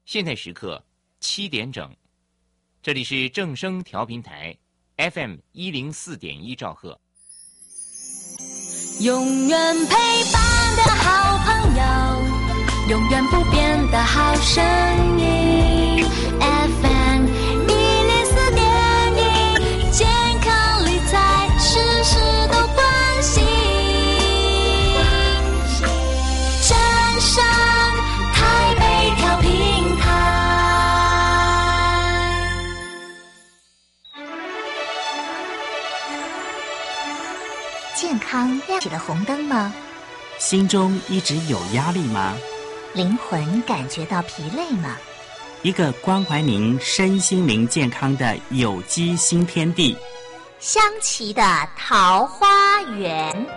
现在时刻7点整，这里是正声调频台 FM104.1兆赫。 永远陪伴的好朋友，永远不变的好声音。FM104.1，健康理财，事事都关心。正声台北调频台。 健康亮起了红灯吗？ 心中一直有压力吗？ 灵魂感觉到疲累吗？ 一个关怀您身心灵健康的有机新天地， 香琪的桃花源。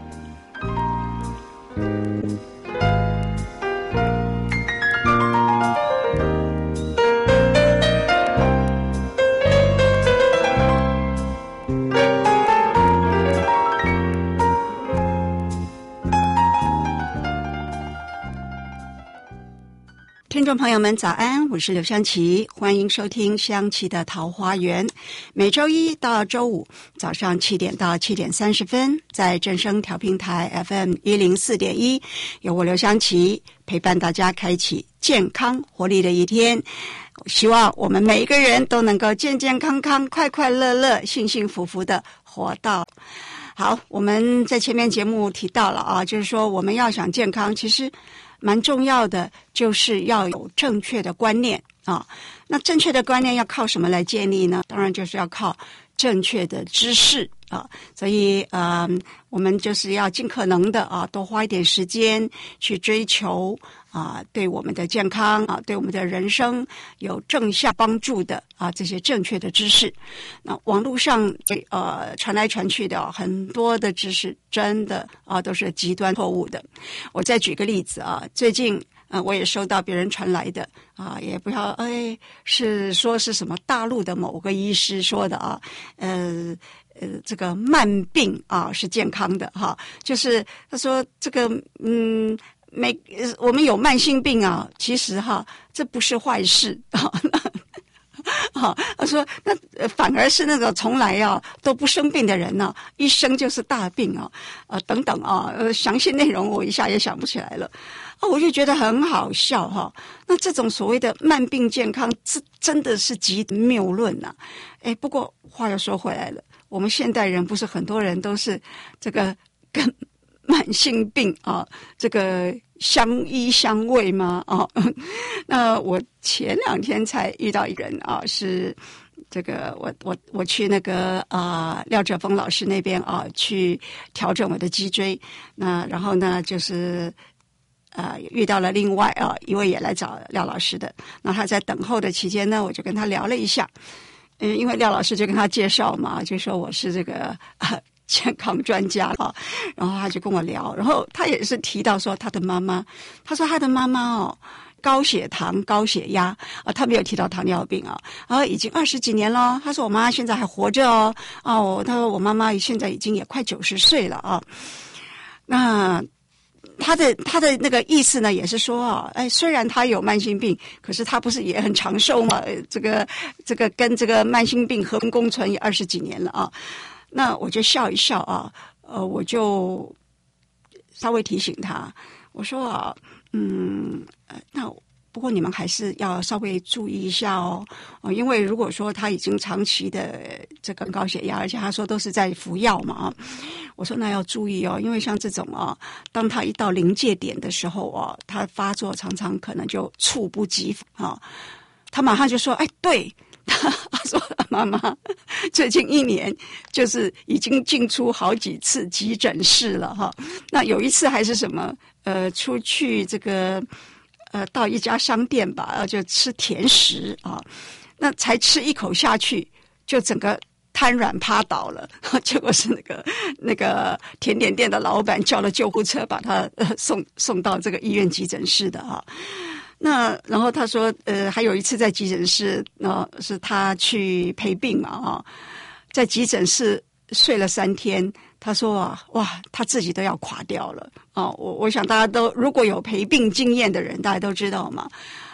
听众朋友们早安，我是刘香琪，欢迎收听香琪的桃花源。每周一到周五早上7点到7点30分，在正声调频台 FM104.1，由我刘香琪陪伴大家开启健康活力的一天。希望我们每一个人都能够健健康康、快快乐乐、幸幸福福的活到。好，我们在前面节目提到了啊，就是说我们要想健康，其实蛮重要的，就是要有正确的观念啊。那正确的观念要靠什么来建立呢？当然就是要靠正确的知识啊。所以我们就是要尽可能的啊，多花一点时间去追求啊，对我们的健康啊，对我们的人生有正向帮助的啊，这些正确的知识。那网络上传来传去的很多的知识，真的啊都是极端错误的。我再举个例子啊，最近我也收到别人传来的啊，也不要是说是什么大陆的某个医师说的啊，这个慢病啊是健康的哈，就是他说这个我们有慢性病啊，其实哈这不是坏事啊。他说那反而是那个从来啊都不生病的人呢，一生就是大病啊，等等啊，详细内容我一下也想不起来了。我就觉得很好笑哈。那这种所谓的慢病健康，真的是极谬论呐。不过话又说回来了，我们现代人不是很多人都是这个跟慢性病啊这个相依相偎吗？那我前2天才遇到一个人啊，是这个我去那个廖哲峰老师那边啊去调整我的脊椎，那然后呢就是遇到了另外一位也来找廖老师的，那他在等候的期间呢，我就跟他聊了一下，因为廖老师就跟他介绍嘛，就说我是这个健康专家啊，然后他就跟我聊，然后他也是提到说他的妈妈，他说他的妈妈高血糖、高血压啊，他没有提到糖尿病啊，然后已经20几年了。他说我妈妈现在还活着他说我妈妈现在已经也快90岁了啊。那他的那个意思呢，也是说虽然他有慢性病，可是他不是也很长寿嘛？这个跟这个慢性病和平共存也20几年了啊。那我就笑一笑啊，我就稍微提醒他，我说那不过你们还是要稍微注意一下因为如果说他已经长期的这个高血压，而且他说都是在服药嘛我说那要注意因为像这种当他一到临界点的时候他发作常常可能就猝不及防他马上就说对。他说妈妈最近1年就是已经进出好几次急诊室了那有一次还是什么出去这个到一家商店吧就吃甜食那才吃一口下去就整个瘫软趴倒了，结果是那个甜点店的老板叫了救护车把他送到这个医院急诊室的那然后他说还有一次在急诊室是他去陪病嘛在急诊室睡了3天，他说哇他自己都要垮掉了我想大家都如果有陪病经验的人大家都知道嘛，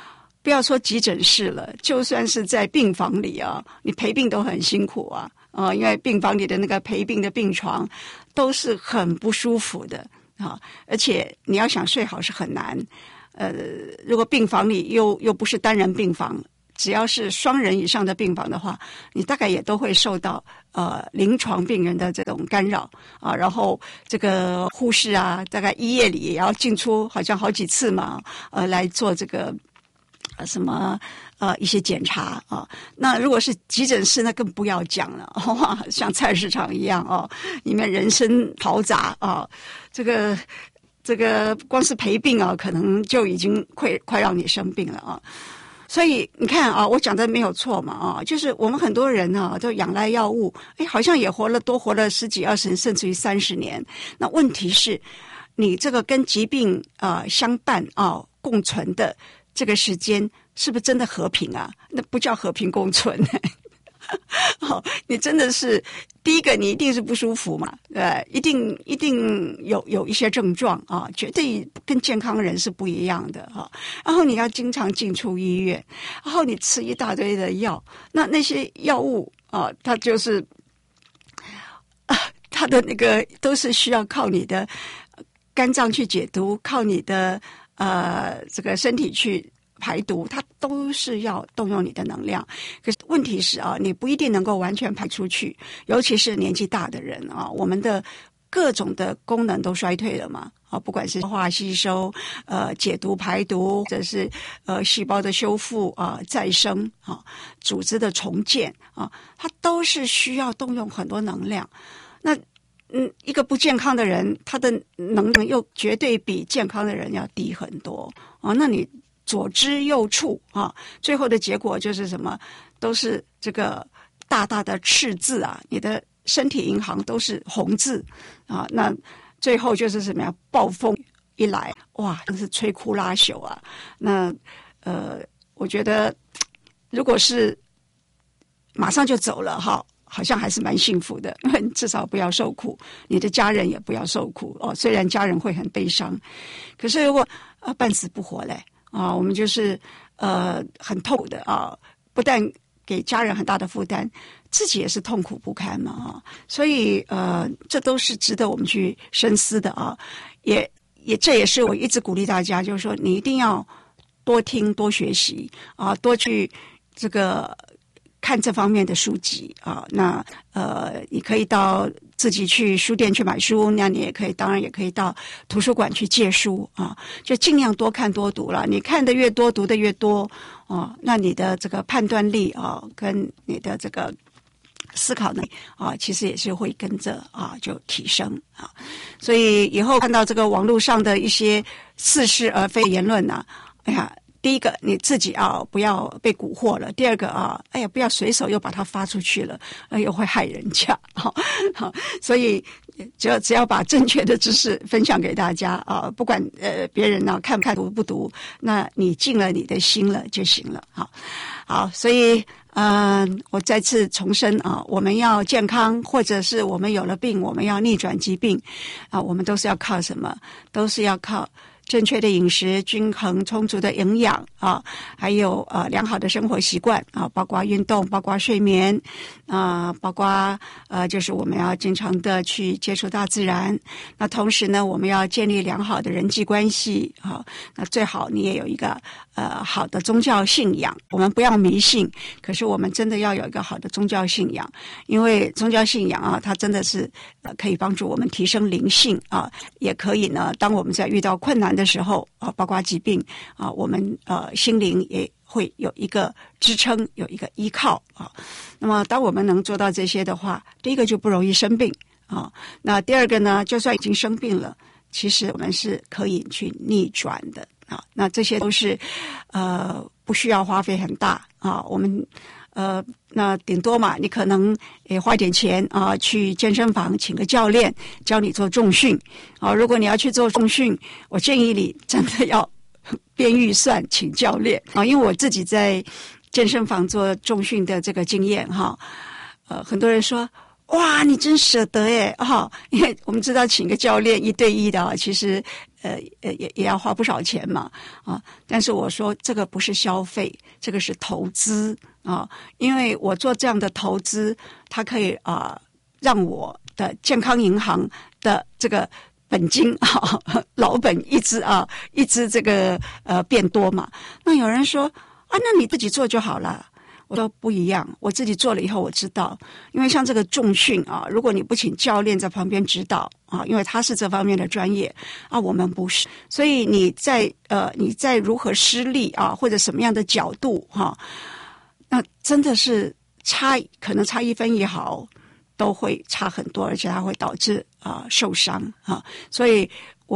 不要说急诊室了，就算是在病房里啊，你陪病都很辛苦啊。因为病房里的那个陪病的病床都是很不舒服的啊，而且你要想睡好是很难。如果病房里又不是单人病房，只要是双人以上的病房的话，你大概也都会受到临床病人的这种干扰啊。然后这个护士啊，大概一夜里也要进出好像好几次嘛，来做这个一些检查啊。那如果是急诊室，那更不要讲了，哇，像菜市场一样哦，里面人声嘈杂啊，这个光是陪病啊，可能就已经快让你生病了啊。所以你看啊，我讲的没有错嘛啊，就是我们很多人啊都仰赖药物，好像也多活了10几20甚至于30年。那问题是，你这个跟疾病相伴啊共存的这个时间，是不是真的和平啊？那不叫和平共存。你真的是第一个，你一定是不舒服嘛，一定有一些症状啊，绝对跟健康人是不一样的啊。然后你要经常进出医院，然后你吃一大堆的药，那些药物啊，它就是它的那个都是需要靠你的肝脏去解毒，靠你的这个身体去排毒，它都是要动用你的能量。可是问题是啊，你不一定能够完全排出去，尤其是年纪大的人啊，我们的各种的功能都衰退了嘛啊，不管是消化吸收、解毒排毒，或者是细胞的修复啊、再生啊、组织的重建啊，它都是需要动用很多能量。那一个不健康的人，他的能量又绝对比健康的人要低很多啊。那你左支右绌啊，最后的结果就是什么？都是这个大大的赤字啊，你的身体银行都是红字啊。那最后就是什么呀？暴风一来，哇，真是摧枯拉朽啊。那我觉得如果是马上就走了哈，好像还是蛮幸福的，至少不要受苦，你的家人也不要受苦哦。虽然家人会很悲伤，可是如果半死不活嘞啊，我们就是很痛苦的啊，不但给家人很大的负担，自己也是痛苦不堪嘛啊。所以这都是值得我们去深思的啊。这也是我一直鼓励大家，就是说你一定要多听多学习啊，多去这个看这方面的书籍啊。那你可以到自己去书店去买书，那你当然也可以到图书馆去借书啊，就尽量多看多读了。你看的越多，读的越多啊，那你的这个判断力啊，跟你的这个思考能力啊，其实也是会跟着啊就提升啊。所以以后看到这个网络上的一些似是而非言论啊，哎呀，第一个你自己不要被蛊惑了，第二个不要随手又把它发出去了，又会害人家。好，所以只要把正确的知识分享给大家啊，不管别人看不看读不读，那你进了你的心了就行了。好，所以我再次重申啊，我们要健康，或者是我们有了病，我们要逆转疾病啊，我们都是要靠什么？都是要靠正确的饮食、均衡充足的营养啊，还有良好的生活习惯啊，包括运动，包括睡眠啊，包括就是我们要经常的去接触大自然。那同时呢，我们要建立良好的人际关系啊。那最好你也有一个好的宗教信仰。我们不要迷信，可是我们真的要有一个好的宗教信仰，因为宗教信仰啊，它真的是可以帮助我们提升灵性啊，也可以呢，当我们在遇到困难的时候啊，包括疾病啊，我们心灵也会有一个支撑，有一个依靠啊。那么当我们能做到这些的话，第一个就不容易生病啊。那第二个呢，就算已经生病了，其实我们是可以去逆转的啊。那这些都是不需要花费很大啊。我们那顶多嘛，你可能也花点钱啊，去健身房请个教练教你做重训啊。如果你要去做重训，我建议你真的要编预算请教练啊，因为我自己在健身房做重训的这个经验哈，很多人说哇，你真舍得耶哈，因为我们知道请个教练1对1的啊，其实也要花不少钱嘛啊。但是我说这个不是消费，这个是投资啊，因为我做这样的投资，它可以让我的健康银行的这个本金老本一直这个变多嘛。那有人说那你自己做就好了。我说不一样，我自己做了以后我知道，因为像这个重训如果你不请教练在旁边指导因为他是这方面的专业我们不是，所以你在如何施力或者什么样的角度那真的是可能差1分1毫都会差很多，而且它会导致受伤所以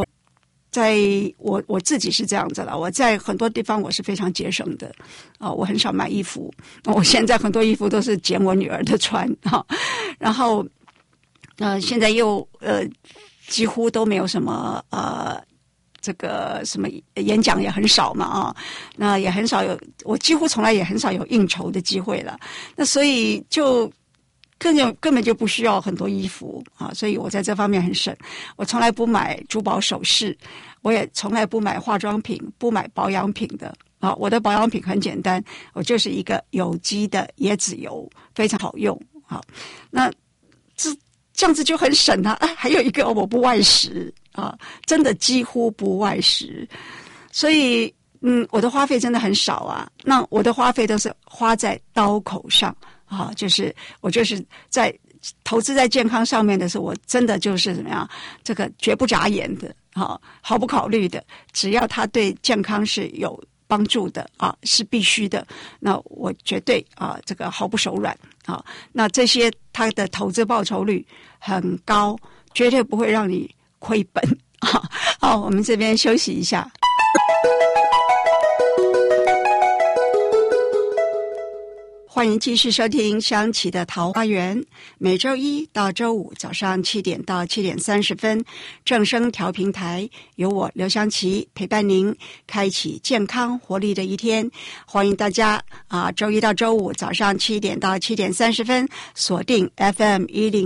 我自己是这样子了，我在很多地方我是非常节省的我很少买衣服，我现在很多衣服都是捡我女儿的穿然后现在又几乎都没有什么这个什么演讲也很少嘛那也很少我几乎从来也很少有应酬的机会了，那所以就根本就不需要很多衣服所以我在这方面很省。我从来不买珠宝首饰，我也从来不买化妆品，不买保养品的我的保养品很简单，我就是一个有机的椰子油，非常好用那这样子就很省还有一个我不外食真的几乎不外食，所以我的花费真的很少那我的花费都是花在刀口上就是我就是在投资在健康上面的时候，我真的就是怎么样，这个绝不眨眼的毫不考虑的，只要它对健康是有帮助的是必须的，那我绝对这个毫不手软那这些它的投资报酬率很高，绝对不会让你亏本好，我们这边休息一下。欢迎继续收听香琪的桃花源，每周一到周五早上7点到7点30分，正声调频台由我刘香琪陪伴您，开启健康活力的一天。欢迎大家周一到周五早上7点到7点30分锁定 FM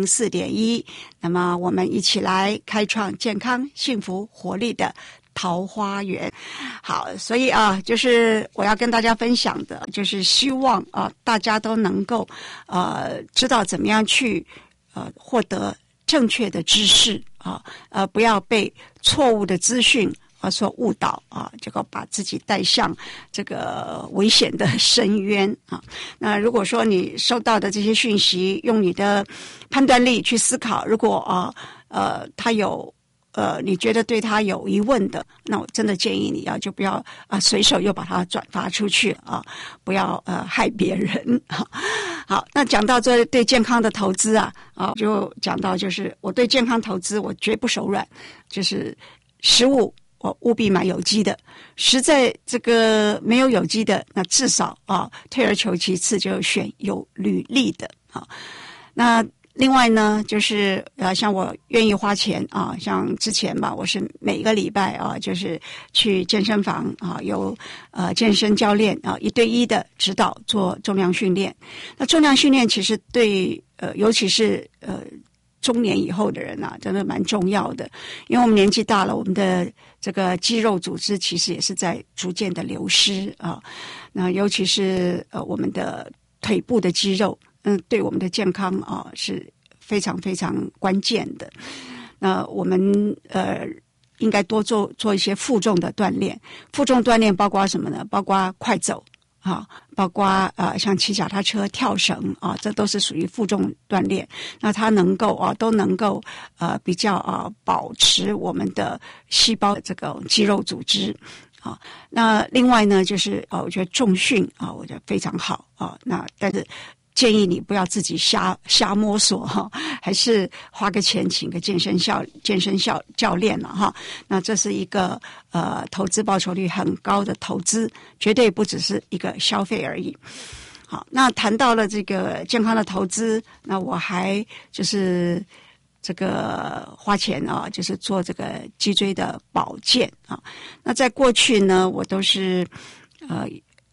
104.1，那么我们一起来开创健康幸福活力的桃花源。好，所以就是我要跟大家分享的，就是希望大家都能够知道怎么样去获得正确的知识不要被错误的资讯所误导这个把自己带向这个危险的深渊那如果说你收到的这些讯息，用你的判断力去思考，如果它有你觉得对他有疑问的，那我真的建议你就不要随手又把它转发出去不要害别人好，那讲到这对健康的投资就讲到就是我对健康投资我绝不手软，就是食物我务必买有机的，实在这个没有有机的，那至少退而求其次就选有履历的那另外呢，就是像我愿意花钱像之前吧，我是每一个礼拜就是去健身房有健身教练1对1的指导做重量训练。那重量训练其实对尤其是中年以后的人真的蛮重要的，因为我们年纪大了，我们的这个肌肉组织其实也是在逐渐的流失那尤其是我们的腿部的肌肉对我们的健康是非常非常关键的。那我们应该多做一些负重的锻炼。负重锻炼包括什么呢？包括快走包括像骑脚踏车、跳绳这都是属于负重锻炼。那它能够都能够比较保持我们的细胞这个肌肉组织那另外呢，就是我觉得重训我觉得非常好那但是建议你不要自己瞎摸索还是花个钱请个健身教练了那这是一个投资报酬率很高的投资，绝对不只是一个消费而已。好，那谈到了这个健康的投资，那我还就是这个花钱就是做这个脊椎的保健那在过去呢，我都是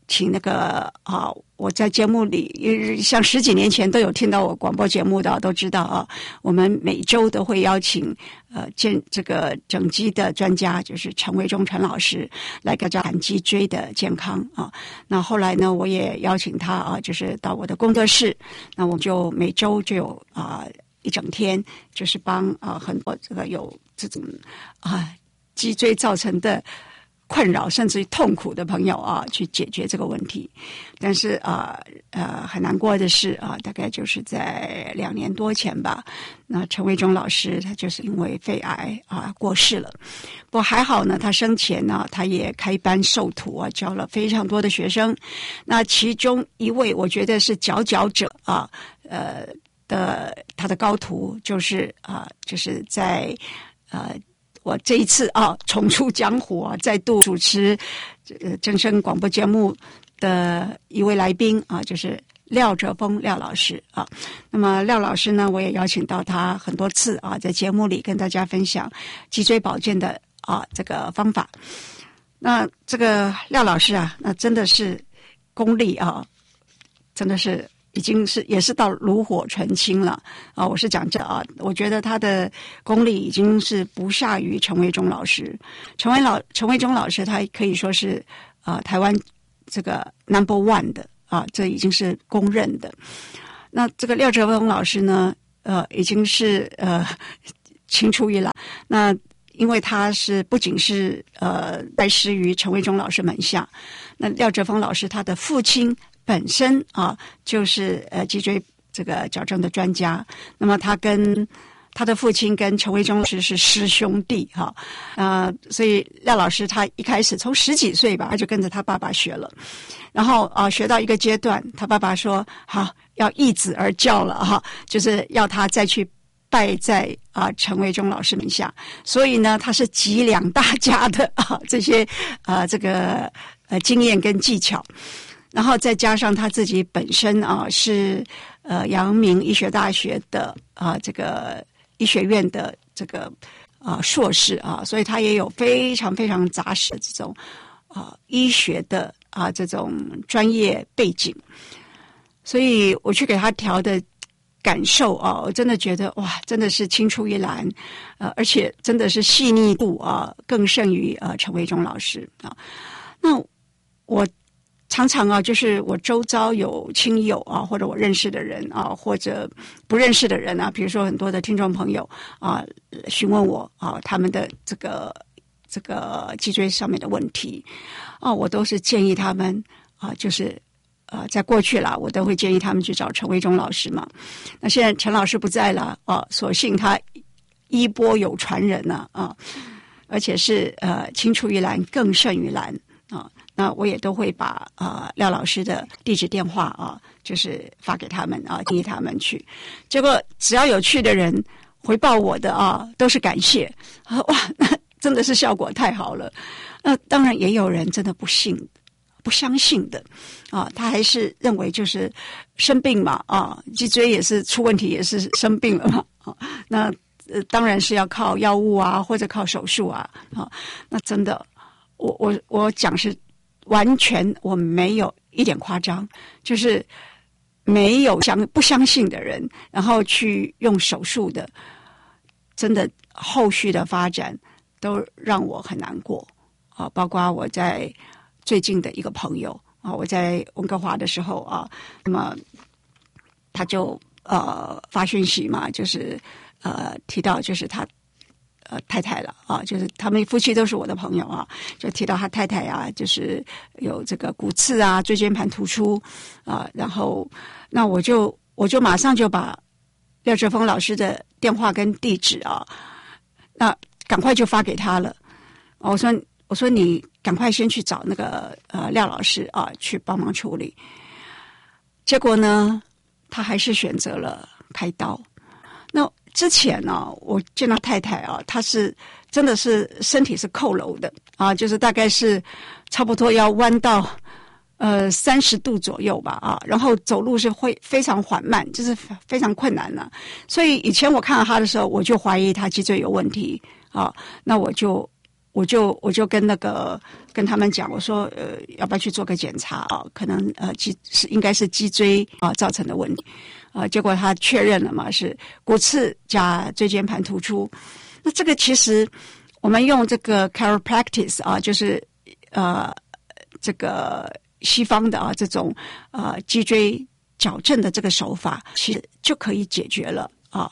请那个我在节目里像10几年前都有听到我广播节目的都知道啊，我们每周都会邀请这个整脊的专家，就是陈维忠陈老师来给大家谈脊椎的健康啊。那后来呢，我也邀请他就是到我的工作室，那我们就每周就有一整天，就是帮很多这个有这种脊椎造成的困扰甚至于痛苦的朋友去解决这个问题。但是很难过的是大概就是在2年多前吧，那陈维忠老师他就是因为肺癌过世了。不过还好呢，他生前呢他也开班授徒教了非常多的学生。那其中一位我觉得是佼佼者他的高徒就是在我这一次重出江湖再度主持正声广播节目的一位来宾就是廖哲峰廖老师那么廖老师呢，我也邀请到他很多次在节目里跟大家分享脊椎保健的这个方法。那这个廖老师那真的是功力真的是也是到炉火纯青了我是讲这我觉得他的功力已经是不下于陈维忠老师。陈维忠老师他可以说是台湾这个 No.1 的这已经是公认的。那这个廖哲峰老师呢已经是青出于蓝。那因为他是不仅是拜师于陈维忠老师门下，那廖哲峰老师他的父亲本身就是脊椎这个矫正的专家。那么他跟他的父亲跟陈维忠老师是师兄弟所以廖老师他一开始从10几岁吧，他就跟着他爸爸学了。然后学到一个阶段，他爸爸说好要易子而教了就是要他再去拜在陈维忠老师门下。所以呢，他是集两大家的这些这个经验跟技巧。然后再加上他自己本身是阳明医学大学的这个医学院的这个硕士所以他也有非常非常扎实的这种医学的这种专业背景。所以我去给他调的感受我真的觉得哇，真的是青出于蓝而且真的是细腻度更胜于陈维忠老师那我常常就是我周遭有亲友或者我认识的人或者不认识的人比如说很多的听众朋友询问我他们的这个脊椎上面的问题我都是建议他们就是在过去啦，我都会建议他们去找陈维忠老师嘛。那现在陈老师不在了所幸他衣钵有传人而且是青出于蓝更胜于蓝那我也都会把廖老师的地址电话就是发给他们建议他们去。结果只要有去的人回报我的都是感谢哇，那真的是效果太好了。那当然也有人真的不相信的他还是认为就是生病嘛脊椎也是出问题，也是生病了嘛那当然是要靠药物或者靠手术那真的我讲是完全我没有一点夸张，就是没有不相信的人然后去用手术的，真的后续的发展都让我很难过包括我在最近的一个朋友我在温哥华的时候那么他就发讯息嘛，就是提到就是他太太了就是他们夫妻都是我的朋友就提到他太太就是有这个骨刺椎间盘突出然后那我就马上就把廖哲峰老师的电话跟地址那赶快就发给他了我说你赶快先去找那个廖老师去帮忙处理。结果呢，他还是选择了开刀。那之前我见到太太她是真的是身体是佝偻的就是大概是差不多要弯到30度左右吧然后走路是会非常缓慢，就是非常困难了。所以以前我看到她的时候，我就怀疑她脊椎有问题那我就跟他们讲，我说要不要去做个检查啊？可能应该是脊椎造成的问题结果他确认了嘛，是骨刺加椎间盘突出。那这个其实我们用这个 chiropractic 就是这个西方的这种脊椎矫正的这个手法，其实就可以解决了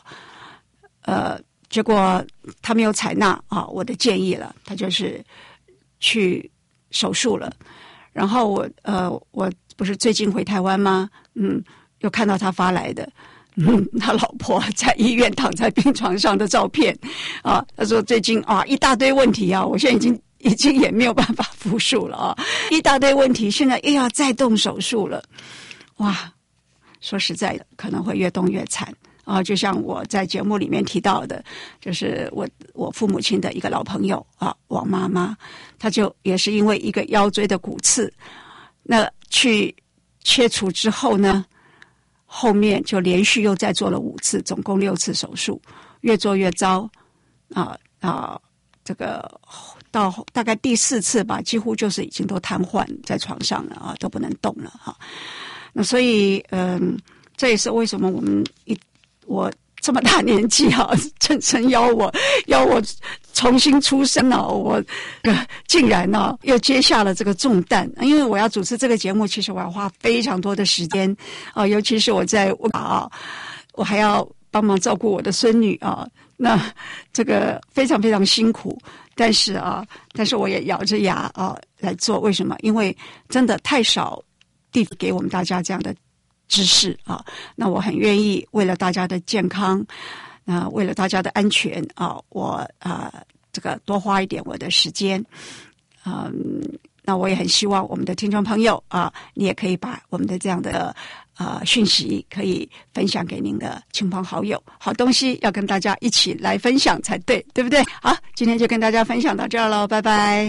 结果他没有采纳我的建议了，他就是去手术了。然后我不是最近回台湾吗？又看到他发来的他老婆在医院躺在病床上的照片他说最近一大堆问题我现在已经也没有办法复述了一大堆问题，现在又要再动手术了。哇，说实在的，可能会越动越惨就像我在节目里面提到的，就是我父母亲的一个老朋友王妈妈，她就也是因为一个腰椎的骨刺，那去切除之后呢，后面就连续又再做了5次，总共6次手术，越做越糟这个到大概第4次吧，几乎就是已经都瘫痪在床上了都不能动了那所以这也是为什么我这么大年纪郑生邀我重新出生我竟然又接下了这个重担。因为我要主持这个节目，其实我要花非常多的时间尤其是我在我还要帮忙照顾我的孙女那这个非常非常辛苦，但是我也咬着牙来做。为什么？因为真的太少地方给我们大家这样的知识那我很愿意为了大家的健康为了大家的安全我这个多花一点我的时间那我也很希望我们的听众朋友你也可以把我们的这样的讯息可以分享给您的亲朋好友，好东西要跟大家一起来分享才对，对不对？好，今天就跟大家分享到这儿了，拜拜。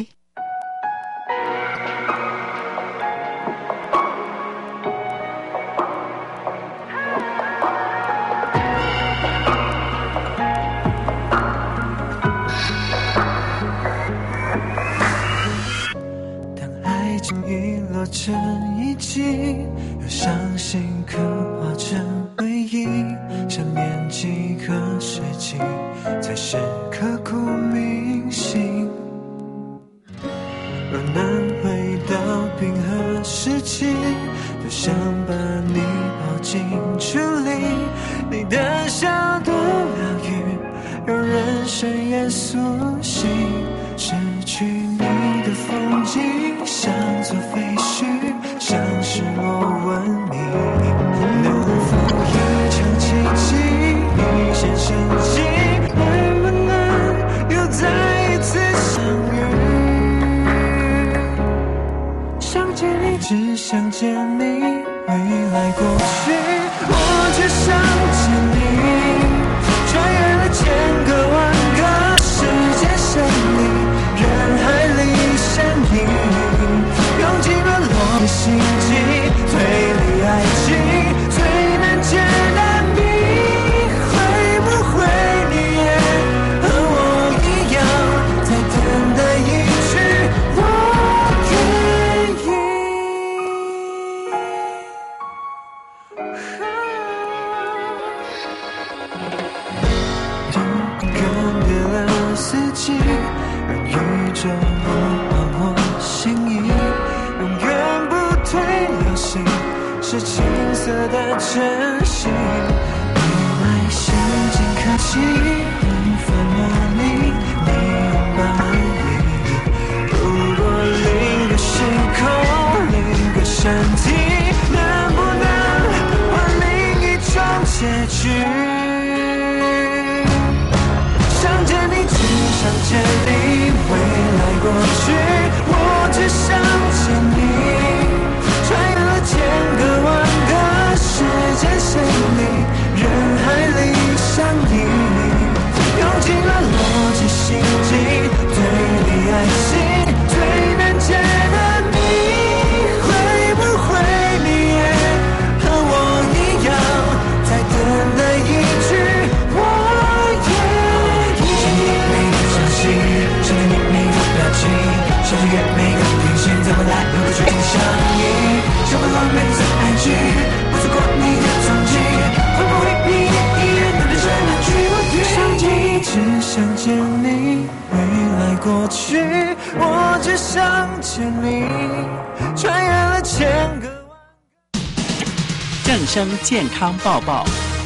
落成遗迹，由伤心刻画成回忆，想念几个世纪，才是刻骨铭心。若能回到冰河时期，多想把你抱进处理，你的笑多疗愈，让人生也苏醒。失去你的风景，像座废墟，像失落文明。能否一场奇迹，一线生机，能不能又再一次相遇？想见你，只想见你，未来过去，我只想见你。穿越了千个万个世界线里，人海里相遇，用尽了我的心机，推理爱情最难解难谜，会不会你也和我一样，在等待一句我愿意。更迭了四季，让宇宙换我心意，永远不退流行，是青涩的真心。你来心境可期，无法模拟你拥抱你。如果另个时空，另个身体，能不能换另一种结局？想见你，只想见你，未来过去，我只想见你。穿越了千个万个时间线里，人海里相遇，用尽了想见你，未来过去，我只想见你，穿越了千个正声健康报报。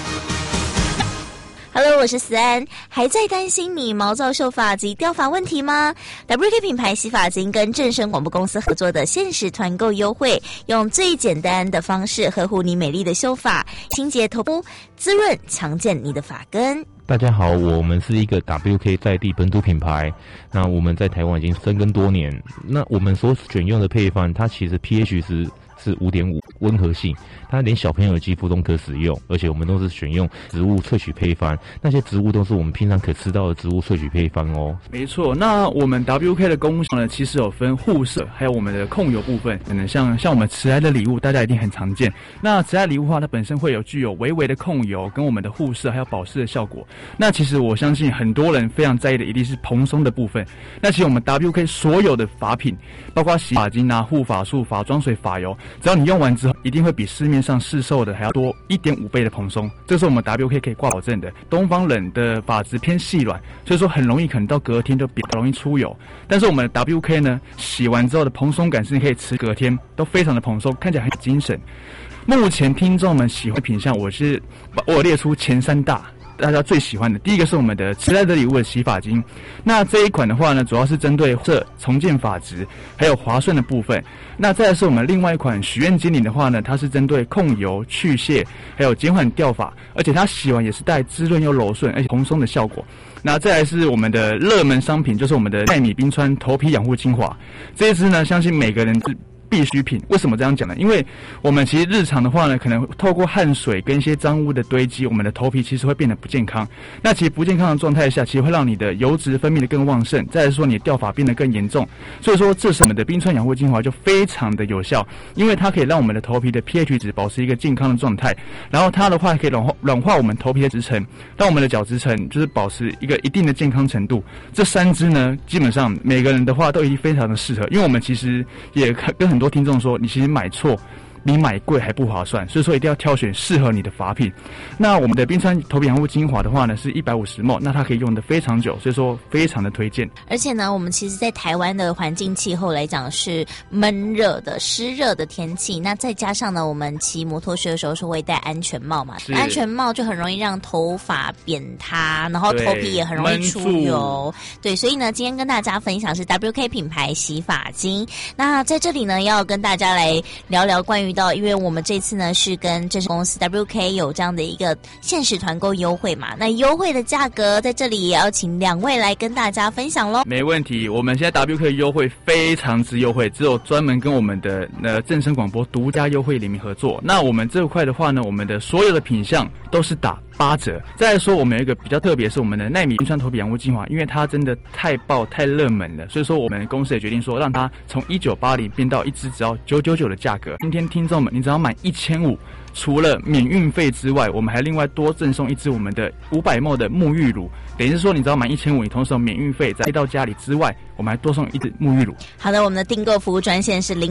Hello， 我是思安。还在担心你毛躁秀发及掉发问题吗？ WK 品牌洗发精跟正声广播公司合作的限时团购优惠，用最简单的方式呵护你美丽的秀发，清洁头部，滋润强健你的发根。 大家好，我们是一个 WK 在地本土品牌，那我们在台湾已经深耕多年。那我们所选用的配方，它其实 pH 是 5.5 温和性，它连小朋友的肌肤都可使用，而且我们都是选用植物萃取配方，那些植物都是我们平常可吃到的植物萃取配方哦。 没错，那我们 WK 的功效呢，其实有分护色，还有我们的控油部分。可能像我们慈爱的礼物，大家一定很常见。那慈爱礼物的话，它本身会有具有微微的控油，跟我们的护色还有保湿的效果。那其实我相信很多人非常在意的一定是蓬松的部分。那其实我们 WK 所有的发品，包括洗发精啊、护发素、发妆水、发油，只要你用完之后，一定会比市面上市售的还要多 1.5 倍的蓬松，这是我们 WK 可以挂保证的。东方人的发质偏细软，所以说很容易可能到隔天就比较容易出油，但是我们的 WK 呢，洗完之后的蓬松感是可以持隔天都非常的蓬松，看起来很有精神。目前听众们喜欢的品项，我有列出前3大大家最喜欢的。第一个是我们的慈爱的礼物的洗发精，那这一款的话呢，主要是针对重建发质还有滑顺的部分。那再来是我们另外一款许愿精灵的话呢，它是针对控油、去屑还有减缓掉发，而且它洗完也是带滋润又柔顺而且蓬松的效果。那再来是我们的热门商品，就是我们的奈米冰川头皮养护精华，这一支呢，相信每个人必需品。为什么这样讲呢？因为我们其实日常的话呢，可能透过汗水跟一些脏污的堆积，我们的头皮其实会变得不健康。那其实不健康的状态下，其实会让你的油脂分泌的更旺盛，再来说你的掉发变得更严重。所以说，这时我们的冰川养护精华就非常的有效，因为它可以让我们的头皮的 pH 值保持一个健康的状态，然后它的话可以软化我们头皮的质层，让我们的角质层就是保持一个一定的健康程度。这3支呢，基本上每个人的话都已经非常的适合，因为我们其实也跟很多听众说，你其实买错比买贵还不划算，所以说一定要挑选适合你的发品。那我们的冰川头皮养护精华的话呢，是150ml， 那它可以用得非常久，所以说非常的推荐。 而且呢，我们其实在台湾的环境气候来讲是闷热的、湿热的天气，那再加上呢，我们骑摩托车的时候是会戴安全帽嘛，安全帽就很容易让头发扁塌，然后头皮也很容易出油。对，所以呢，今天跟大家分享是 WK 品牌洗发精。那在这里呢，要跟大家来聊聊关于因为我们这次呢是跟正声公司 WK 有这样的一个限时团购优惠嘛，那优惠的价格在这里也要请2位来跟大家分享咯。 没问题，我们现在 WK 优惠非常之优惠，只有专门跟我们的正声广播独家优惠联名合作。那我们这块的话呢，我们的所有的品项都是打8折。再来说，我们有一个比较特别，是我们的奈米冰川头皮养护精华，因为它真的太爆太热门了，所以说我们公司也决定说，让它从1980变到一支只要999的价格。今天听众们，你只要买1500，除了免运费之外，我们还另外多赠送一支我们的500ml的沐浴乳，等于是说你只要买1500，你同时有免运费再到家里之外，我们还多送一支沐浴乳。 好的，我们的订购服务专线是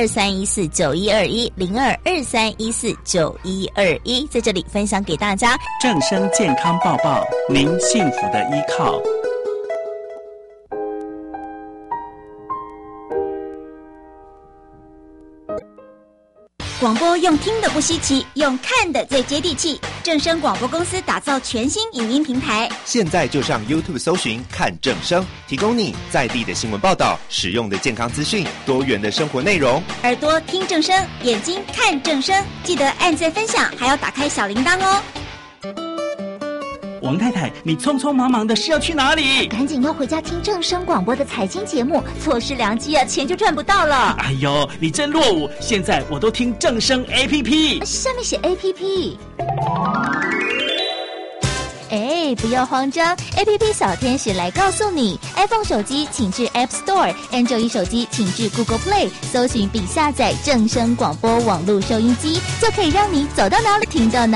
0223149121 0223149121，在这里分享给大家正声健康报报，您幸福的依靠。 广播用听的不稀奇，用看的最接地气。正声广播公司打造全新影音平台， 现在就上 YouTube 搜寻看正声，提供你在地的新闻报道、实用的健康资讯、多元的生活内容。 耳朵听正声，眼睛看正声，记得按赞分享，还要打开小铃铛哦。 王太太，你匆匆忙忙的是要去哪里？ 赶紧要回家听正声广播的财经节目，错失良机啊，钱就赚不到了。 哎呦，你真落伍！现在我都听正声 APP， 上面写 APP。哎，不要慌张 ，APP 小天使来告诉你 ，iPhone 手机请至 App Store，Android 手机请至 Google Play， 搜寻并下载正声广播网络收音机，就可以让你走到哪里听到哪里。